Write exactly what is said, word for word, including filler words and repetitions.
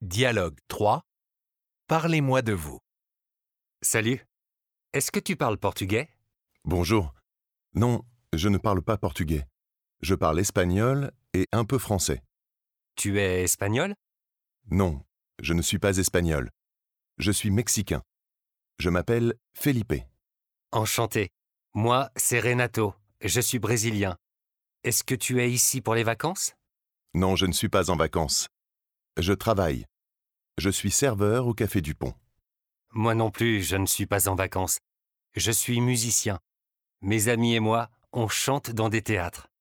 Dialogue trois. Parlez-moi de vous. Salut. Est-ce que tu parles portugais? Bonjour. Non, je ne parle pas portugais. Je parle espagnol et un peu français. Tu es espagnol? Non, je ne suis pas espagnol. Je suis mexicain. Je m'appelle Felipe. Enchanté. Moi, c'est Renato. Je suis brésilien. Est-ce que tu es ici pour les vacances? Non, je ne suis pas en vacances. Je travaille. Je suis serveur au Café du Pont. Moi non plus, je ne suis pas en vacances. Je suis musicien. Mes amis et moi, on chante dans des théâtres.